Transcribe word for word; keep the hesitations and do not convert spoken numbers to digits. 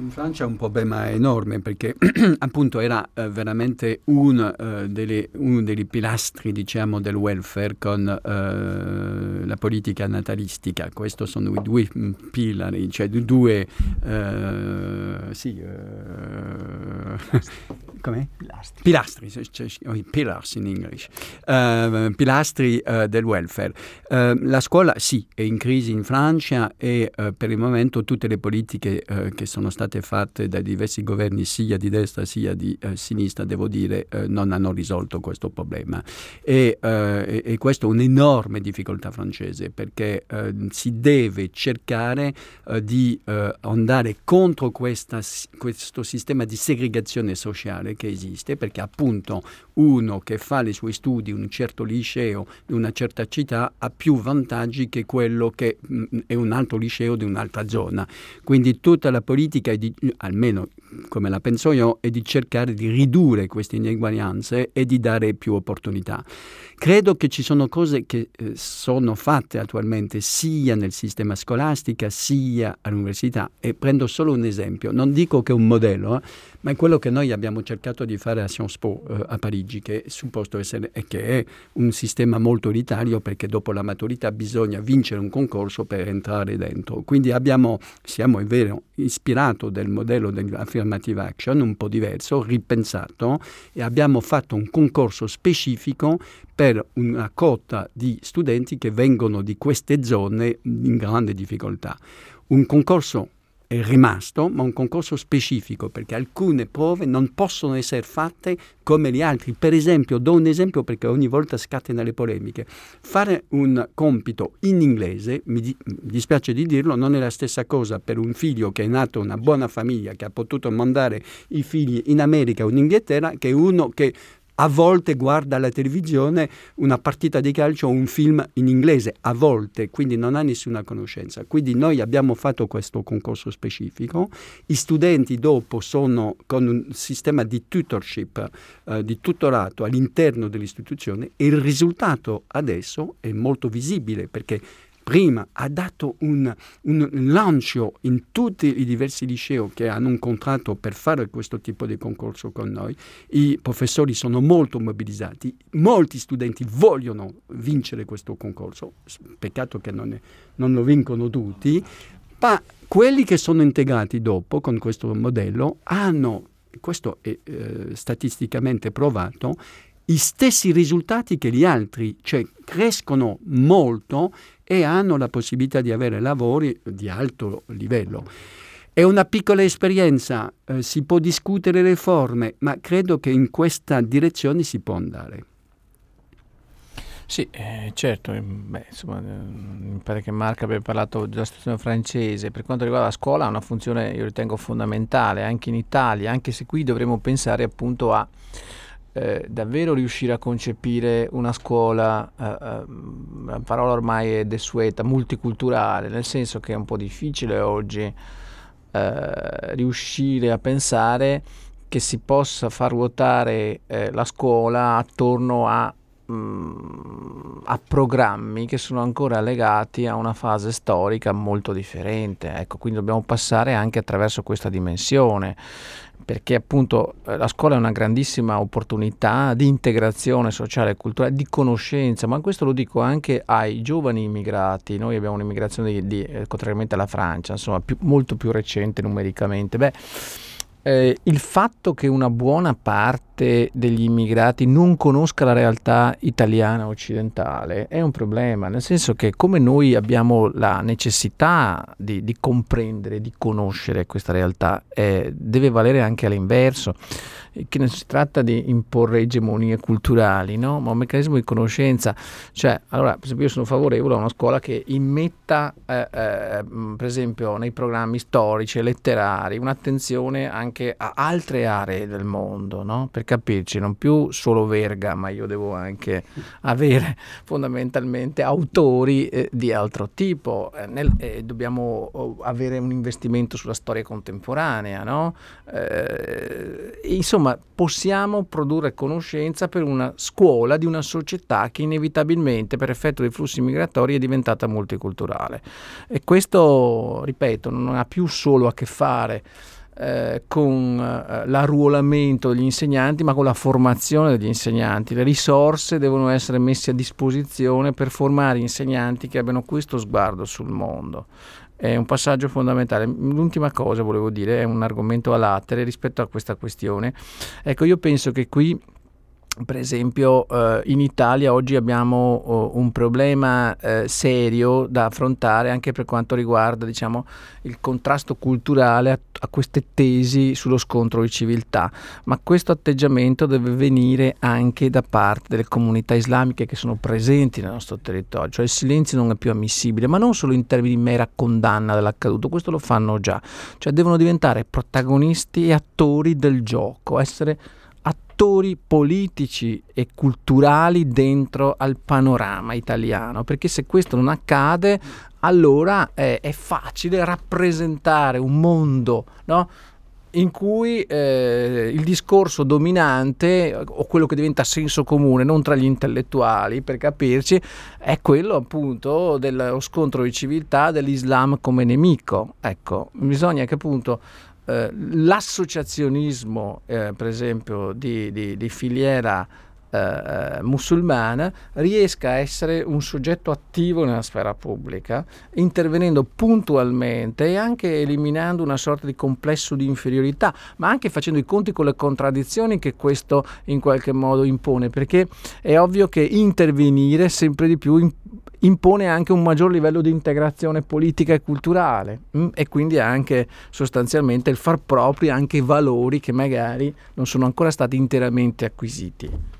in Francia è un problema enorme perché appunto era eh, veramente un, eh, delle, uno dei pilastri, diciamo, del welfare con eh, la politica natalistica. Questi sono i due pilari, cioè due eh, sì, eh, com'è? Pilastri. Pilastri, cioè, pillars in English, uh, pilastri uh, del welfare. Uh, la scuola sì, è in crisi in Francia e uh, per il momento tutte le politiche uh, che sono state fatte dai diversi governi sia di destra sia di uh, sinistra, devo dire, uh, non hanno risolto questo problema. E, uh, e, e questo è un'enorme difficoltà francese perché uh, si deve cercare uh, di uh, andare contro questa, questo sistema di segregazione sociale che esiste, perché appunto uno che fa i suoi studi in un certo liceo di una certa città ha più vantaggi che quello che mh, è un altro liceo di un'altra zona. Quindi tutta la politica, è di, almeno come la penso io, è di cercare di ridurre queste ineguaglianze e di dare più opportunità. Credo che ci sono cose che eh, sono fatte attualmente sia nel sistema scolastico sia all'università e prendo solo un esempio, non dico che è un modello, eh, ma è quello che noi abbiamo cercato di fare a Sciences Po eh, a Parigi, che è supposto essere e che è un sistema molto elitario perché dopo la maturità bisogna vincere un concorso per entrare dentro. Quindi abbiamo, siamo è vero, ispirato del modello dell'affirmative action, un po' diverso, ripensato, e abbiamo fatto un concorso specifico per una quota di studenti che vengono di queste zone in grande difficoltà. Un concorso è rimasto, ma un concorso specifico, perché alcune prove non possono essere fatte come gli altri. Per esempio, do un esempio perché ogni volta scattano le polemiche. Fare un compito in inglese, mi, di, mi dispiace di dirlo, non è la stessa cosa per un figlio che è nato in una buona famiglia, che ha potuto mandare i figli in America o in Inghilterra, che uno che a volte guarda alla televisione una partita di calcio o un film in inglese, a volte, quindi non ha nessuna conoscenza. Quindi noi abbiamo fatto questo concorso specifico, i studenti dopo sono con un sistema di tutorship, eh, di tutorato all'interno dell'istituzione e il risultato adesso è molto visibile perché prima ha dato un, un lancio in tutti i diversi licei che hanno un contratto per fare questo tipo di concorso con noi. I professori sono molto mobilizzati, molti studenti vogliono vincere questo concorso, peccato che non, è, non lo vincono tutti, ma quelli che sono integrati dopo con questo modello hanno, questo è eh, statisticamente provato, gli stessi risultati che gli altri, cioè crescono molto e hanno la possibilità di avere lavori di alto livello. È una piccola esperienza, eh, si può discutere le forme, ma credo che in questa direzione si può andare. Sì, eh, certo, eh, beh, insomma, eh, mi pare che Marco abbia parlato della situazione francese. Per quanto riguarda la scuola ha una funzione, io ritengo, fondamentale anche in Italia, anche se qui dovremmo pensare appunto a Eh, davvero riuscire a concepire una scuola, eh, eh, la parola ormai è desueta, multiculturale, nel senso che è un po' difficile oggi eh, riuscire a pensare che si possa far ruotare eh, la scuola attorno a, mh, a programmi che sono ancora legati a una fase storica molto differente. Ecco, quindi dobbiamo passare anche attraverso questa dimensione, perché appunto eh, la scuola è una grandissima opportunità di integrazione sociale e culturale, di conoscenza, ma questo lo dico anche ai giovani immigrati. Noi abbiamo un'immigrazione di, di, eh, contrariamente alla Francia, insomma, più, molto più recente numericamente. Beh, eh, il fatto che una buona parte degli immigrati non conosca la realtà italiana occidentale è un problema, nel senso che come noi abbiamo la necessità di, di comprendere, di conoscere questa realtà, eh, deve valere anche all'inverso, che non si tratta di imporre egemonie culturali, no? Ma un meccanismo di conoscenza. Cioè, allora, per esempio, io sono favorevole a una scuola che immetta, eh, eh, per esempio, nei programmi storici e letterari, un'attenzione anche a altre aree del mondo, no? Per capirci, non più solo Verga, ma io devo anche avere fondamentalmente autori eh, di altro tipo. Eh, nel, eh, dobbiamo oh, avere un investimento sulla storia contemporanea, no? Eh, insomma, possiamo produrre conoscenza per una scuola di una società che inevitabilmente, per effetto dei flussi migratori, è diventata multiculturale. E questo, ripeto, non ha più solo a che fare eh, con eh, l'arruolamento degli insegnanti, ma con la formazione degli insegnanti. Le risorse devono essere messe a disposizione per formare insegnanti che abbiano questo sguardo sul mondo. È un passaggio fondamentale. L'ultima cosa volevo dire, è un argomento a latere rispetto a questa questione. Ecco, io penso che qui, per esempio, eh, in Italia oggi abbiamo oh, un problema eh, serio da affrontare anche per quanto riguarda, diciamo, il contrasto culturale a, a queste tesi sullo scontro di civiltà, ma questo atteggiamento deve venire anche da parte delle comunità islamiche che sono presenti nel nostro territorio, cioè il silenzio non è più ammissibile, ma non solo in termini di mera condanna dell'accaduto, questo lo fanno già, cioè devono diventare protagonisti e attori del gioco, essere attori politici e culturali dentro al panorama italiano, perché se questo non accade, allora è, è facile rappresentare un mondo, no? In cui eh, il discorso dominante, o quello che diventa senso comune, non tra gli intellettuali, per capirci, è quello appunto dello scontro di civiltà, dell'Islam come nemico. Ecco, bisogna che appunto Uh, l'associazionismo eh, per esempio di, di, di filiera uh, musulmana riesca a essere un soggetto attivo nella sfera pubblica, intervenendo puntualmente e anche eliminando una sorta di complesso di inferiorità, ma anche facendo i conti con le contraddizioni che questo in qualche modo impone, perché è ovvio che intervenire sempre di più in, impone anche un maggior livello di integrazione politica e culturale mh? e quindi anche sostanzialmente il far propri anche valori che magari non sono ancora stati interamente acquisiti.